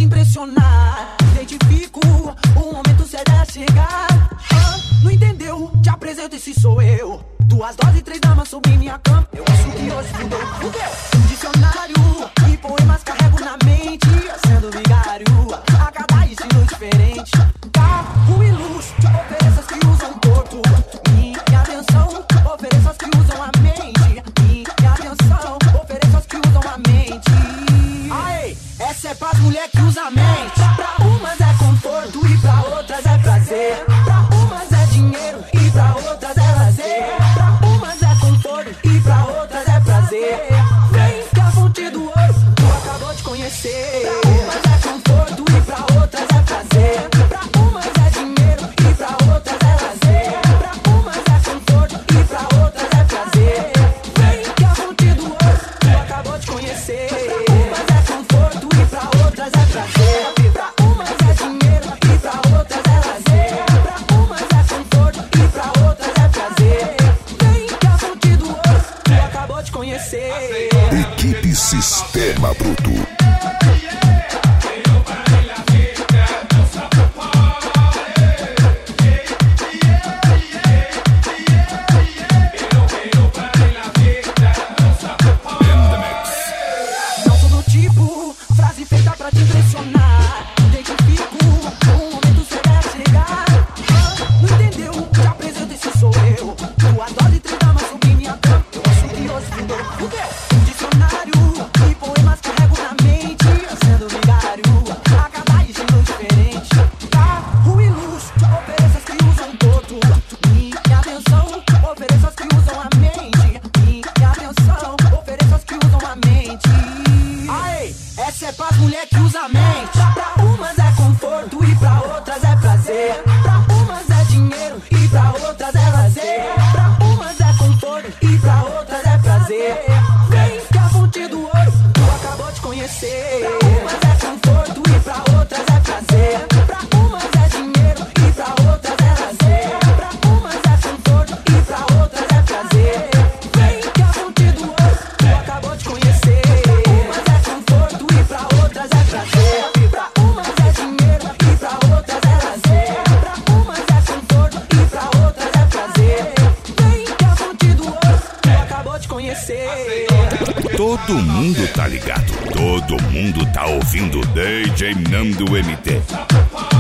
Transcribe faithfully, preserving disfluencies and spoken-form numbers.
te impressionar. Identifico o momento certo é chegar. Ah, não entendeu? Te apresento, esse sou eu. Duas doses, três damas sobre minha cama. Eu acho que hoje fudeu, fudeu. Um dicionário e poemas carrego na mente. Sendo vigário a cada estilo diferente. Carro e luxo, ofereço as que usam o corpo. Minha atenção, ofereço as que usam a mente. Minha atenção, ofereço as que usam a mente. Aê, essa é pras mulher que usa a mente. Pra umas é conforto e pra outras é prazer. Pra umas é dinheiro e pra outras é lazer. Pra umas é conforto e pra outras é prazer. Vem que a fonte do ouro tu acabou de conhecer. Pra umas é conforto e pra outras é prazer. Pra umas é dinheiro e pra outras é lazer. Pra umas é conforto e pra outras é prazer. Vem que a fonte do ouro tu acabou de conhecer. Pra umas é conforto e pra outras é prazer. Pra umas é dinheiro e pra outras é lazer. Pra umas é conforto e pra outras é prazer. Vem que a fonte do ouro tu acabou de conhecer. Equipe Sistema Bruto. Não sou do tipo, frase feita pra te impressionar. Identifico o momento certo é chegar. Ah, não entendeu? Te apresento, esse sou eu. Duas doses, três damas sobre minha cama. Eu acho que hoje fudeu, fudeu. Um dicionário e poemas carrego na mente. Sendo vigário a cada estilo diferente. Carro e luxo, ofereço as que usam todo. Minha atenção, ofereço as que usam a mente. Minha atenção, ofereço as que usam a mente. Aê, essa é pras mulher que usa a mente. Pra umas é conforto e pra outras é prazer. Pra umas é dinheiro e pra outras é lazer. Pra umas é conforto e pra outras é prazer. Vem que a fonte do ouro tu acabou de conhecer. Pra umas é conforto e pra outras é prazer. Pra umas é dinheiro e pra outras é lazer. Pra umas é conforto e pra outras é prazer. Vem que a fonte do ouro tu acabou de conhecer. Pra umas é conforto e pra outras é prazer. Pra umas é dinheiro e pra outras é lazer. Pra umas é conforto e pra outras é prazer. Vem que a fonte do ouro tu acabou de conhecer. Todo mundo tá ligado. Todo mundo tá ouvindo D J Nando M T.